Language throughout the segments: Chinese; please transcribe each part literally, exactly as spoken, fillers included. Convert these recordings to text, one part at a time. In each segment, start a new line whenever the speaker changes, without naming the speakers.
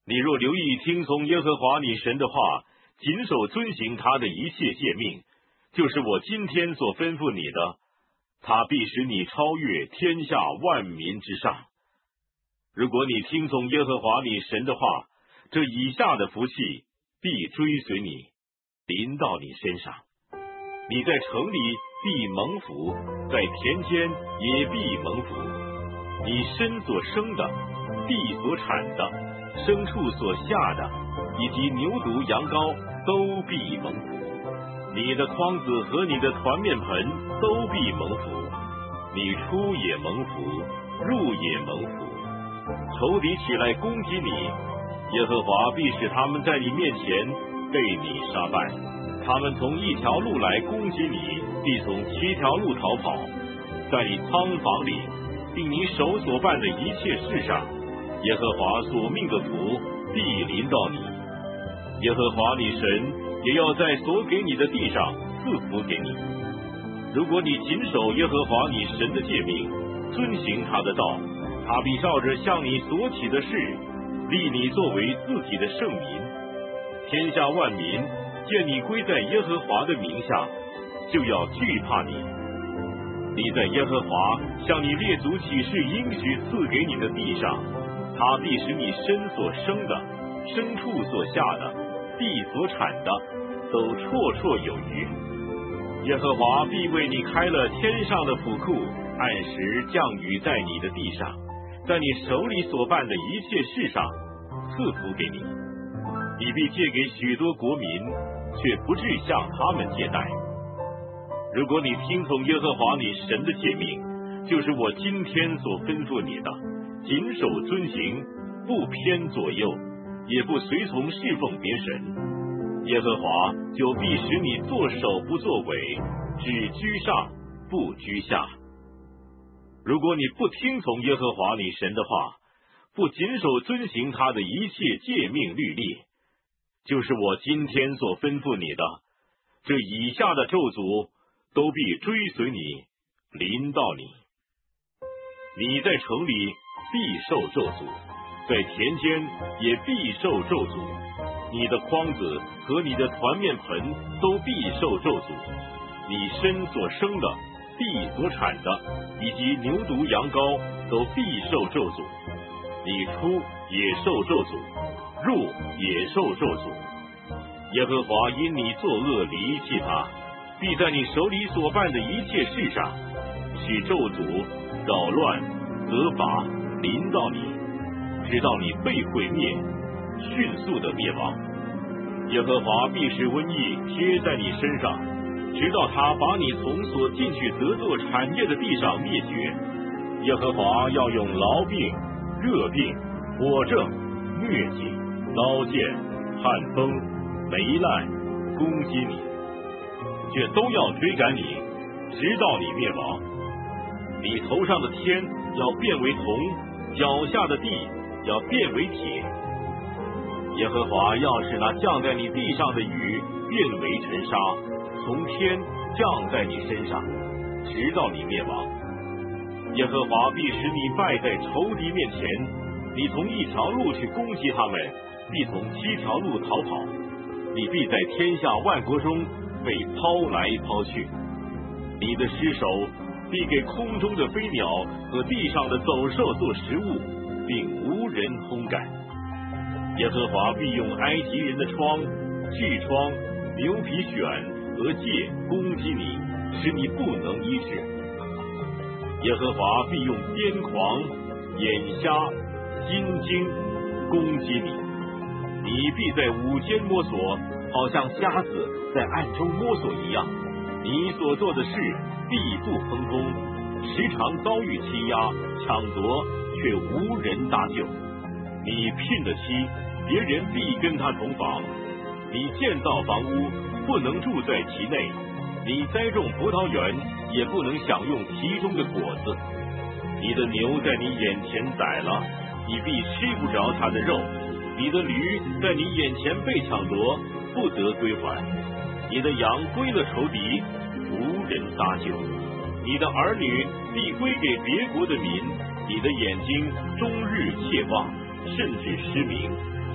你若留意听从耶和华你神的话，谨守遵行他的一切诫命，就是我今天所吩咐你的，他必使你超越天下万民之上。如果你听从耶和华你神的话，这以下的福气必追随你，临到你身上。你在城里必蒙福，在田间也必蒙福。你身所生的，地所产的，牲畜所下的，以及牛犊羊羔都必蒙福。你的筐子和你的团面盆都必蒙福。你出也蒙福，入也蒙福。仇敌起来攻击你，耶和华必使他们在你面前被你杀败。他们从一条路来攻击你，必从七条路逃跑。在你仓房里，并你手所办的一切事上，耶和华所命的福必临到你。耶和华你神也要在所给你的地上赐福给你。如果你谨守耶和华你神的诫命，遵行他的道，他必照着向你所起的事，立你作为自己的圣民。天下万民见你归在耶和华的名下，就要惧怕你。你在耶和华向你列祖起誓应许赐给你的地上，他必使你身所生的，牲畜所下的，地所产的，都绰绰有余。耶和华必为你开了天上的府库，按时降雨在你的地上，在你手里所办的一切事上赐福给你。你必借给许多国民，却不至向他们借贷。如果你听从耶和华你神的诫命，就是我今天所吩咐你的，谨守遵行，不偏左右，也不随从侍奉别神，耶和华就必使你作首不作尾，只居上不居下。如果你不听从耶和华你神的话，不谨守遵行他的一切诫命律例，就是我今天所吩咐你的，这以下的咒诅都必追随你，临到你。你在城里必受咒诅，在田间也必受咒诅。你的筐子和你的团面盆都必受咒诅。你身所生的，地所产的，以及牛犊羊羔都必受咒诅。你出也受咒诅，入也受咒诅。耶和华因你作恶离弃他，必在你手里所办的一切事上使咒诅、扰乱、责罚临到你，直到你被毁灭，迅速的灭亡。耶和华必使瘟疫贴在你身上，直到他把你从所进去得作产业的地上灭绝。耶和华要用痨病、热病、火症、疟疾、刀剑、旱风、霉烂攻击你，却都要追赶你，直到你灭亡。你头上的天要变为铜，脚下的地要变为铁。耶和华要使那降在你地上的雨变为尘沙，从天降在你身上，直到你灭亡。耶和华必使你败在仇敌面前，你从一条路去攻击他们，必从七条路逃跑。你必在天下万国中被抛来抛去。你的尸首必给空中的飞鸟和地上的走兽做食物，并无人烘干。耶和华必用埃及人的疮、痔疮、牛皮癣和疥攻击你，使你不能医治。耶和华必用癫狂、眼瞎、心惊攻击你，你必在午间摸索，好像瞎子在暗中摸索一样。你所做的事必不亨通，时常遭遇欺压、抢夺，却无人搭救。你聘了妻，别人必跟他同房；你建造房屋，不能住在其内；你栽种葡萄园，也不能享用其中的果子。你的牛在你眼前宰了，你必吃不着它的肉；你的驴在你眼前被抢夺，不得归还。你的羊归了仇敌，无人搭救。你的儿女必归给别国的民，你的眼睛终日切望，甚至失明。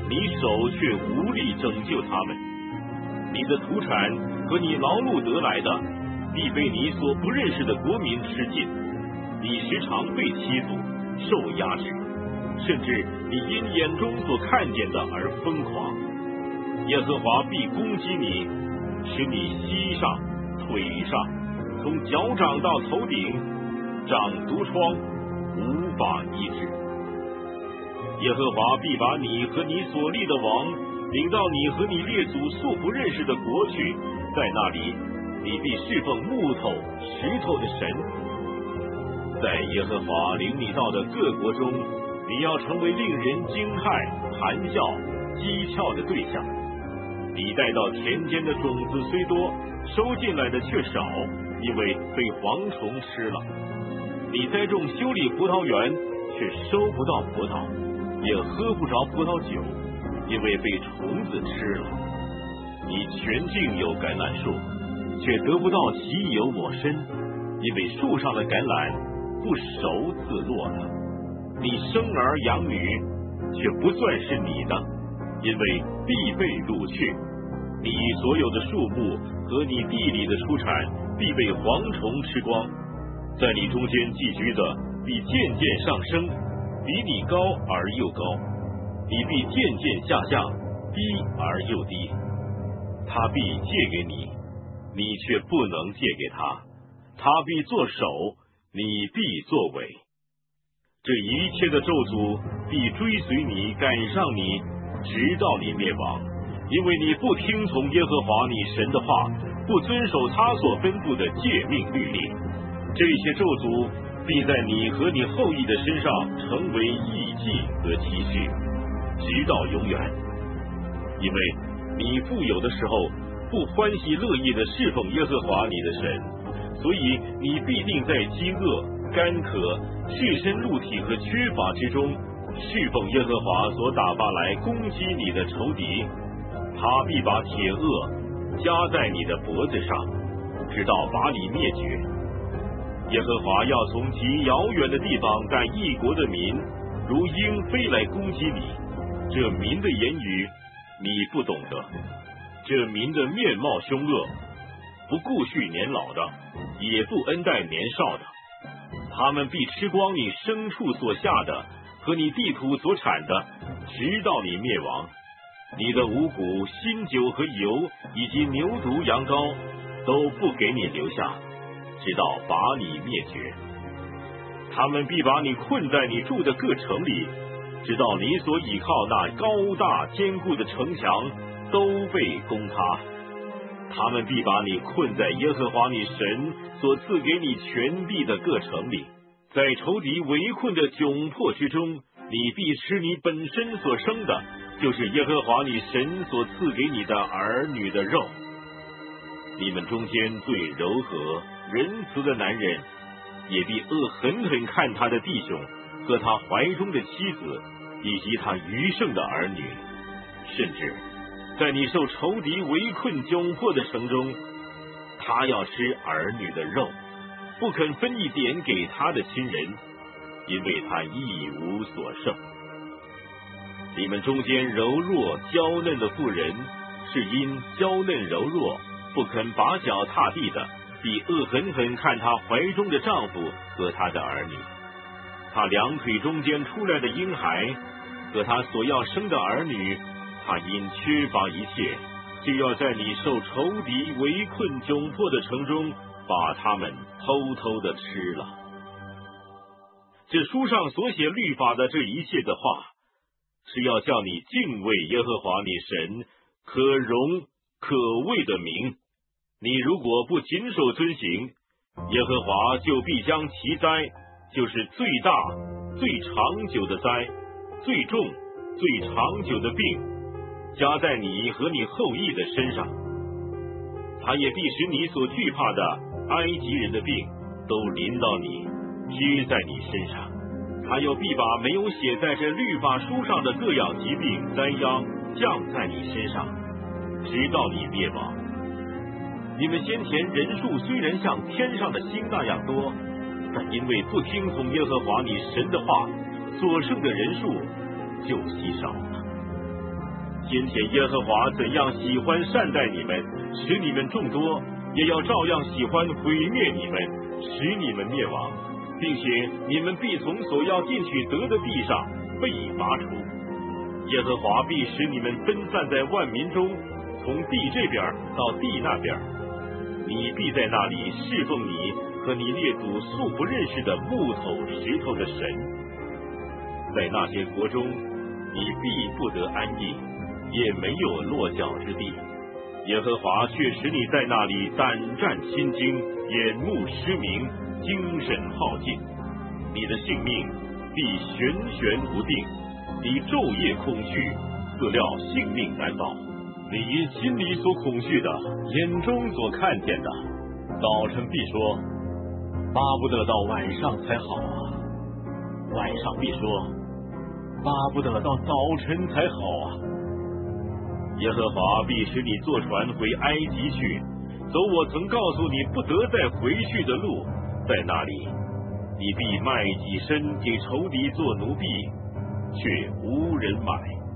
你手却无力拯救他们。你的土产和你劳碌得来的，必被你所不认识的国民吃尽。你时常被欺负，受压制，甚至你因眼中所看见的而疯狂。耶和华必攻击你，使你膝上、腿上，从脚掌到头顶长毒疮，无法医治。耶和华必把你和你所立的王领到你和你列祖素不认识的国去，在那里你必侍奉木头、石头的神。在耶和华领你到的各国中，你要成为令人惊骇、谈笑、讥诮的对象。你带到田间的种子虽多，收进来的却少，因为被蝗虫吃了。你栽种修理葡萄园，却收不到葡萄，也喝不着葡萄酒，因为被虫子吃了。你全境有橄榄树，却得不到其有果身，因为树上的橄榄不熟自落了。你生儿养女，却不算是你的，因为必被掳去。你所有的树木和你地里的出产必被蝗虫吃光。在你中间寄居的必渐渐上升，比你高而又高，你必渐渐下降，低而又低。他必借给你，你却不能借给他；他必作首，你必作尾。这一切的咒诅必追随你，赶上你，直到你灭亡，因为你不听从耶和华你神的话，不遵守他所吩咐的诫命律例。这些咒诅必在你和你后裔的身上成为异迹和奇事，直到永远。因为你富有的时候不欢喜乐意的侍奉耶和华你的神，所以你必定在饥饿、干渴、赤身露体和缺乏之中侍奉耶和华所打发来攻击你的仇敌。他必把铁轭加在你的脖子上，直到把你灭绝。耶和华要从极遥远的地方带异国的民，如鹰飞来攻击你。这民的言语你不懂得，这民的面貌凶恶，不顾恤年老的，也不恩待年少的。他们必吃光你牲畜所下的和你地土所产的，直到你灭亡。你的五谷、新酒和油，以及牛犊、羊羔，都不给你留下，直到把你灭绝。他们必把你困在你住的各城里，直到你所倚靠那高大坚固的城墙都被攻塌。他们必把你困在耶和华你神所赐给你全地的各城里，在仇敌围困的窘迫之中，你必吃你本身所生的，就是耶和华你神所赐给你的儿女的肉。你们中间最柔和仁慈的男人，也必恶狠狠看他的弟兄和他怀中的妻子，以及他余剩的儿女，甚至在你受仇敌围困窘迫的城中，他要吃儿女的肉，不肯分一点给他的亲人，因为他一无所剩。你们中间柔弱娇嫩的妇人，是因娇嫩柔弱不肯把脚踏地的，必恶狠狠看她怀中的丈夫和她的儿女。她两腿中间出来的婴孩和她所要生的儿女，她因缺乏一切，就要在你受仇敌围困窘迫的城中，把他们偷偷的吃了。这书上所写律法的这一切的话，是要叫你敬畏耶和华你神可荣可畏的名。你如果不谨守遵行，耶和华就必将其灾，就是最大最长久的灾，最重最长久的病，加在你和你后裔的身上。他也必使你所惧怕的埃及人的病都临到你，贴在你身上。他又必把没有写在这律法书上的各样疾病灾殃降在你身上，直到你灭亡。你们先前人数虽然像天上的星那样多，但因为不听从耶和华你神的话，所剩的人数就稀少了。 今天耶和华怎样喜欢善待你们，使你们众多，也要照样喜欢毁灭你们，使你们灭亡，并且你们必从所要进去得的地上被拔除。耶和华必使你们分散在万民中，从地这边到地那边，你必在那里侍奉你和你列祖素不认识的木头石头的神。在那些国中，你必不得安逸，也没有落脚之地。耶和华却使你在那里胆战心惊，眼目失明，精神耗尽，你的性命必悬悬不定，你昼夜恐惧，自料性命难保。你心里所恐惧的，眼中所看见的，早晨必说，巴不得到晚上才好啊；晚上必说，巴不得到早晨才好啊。耶和华必使你坐船回埃及去，走我曾告诉你不得再回去的路，在那里你必卖己身给仇敌做奴婢，却无人买。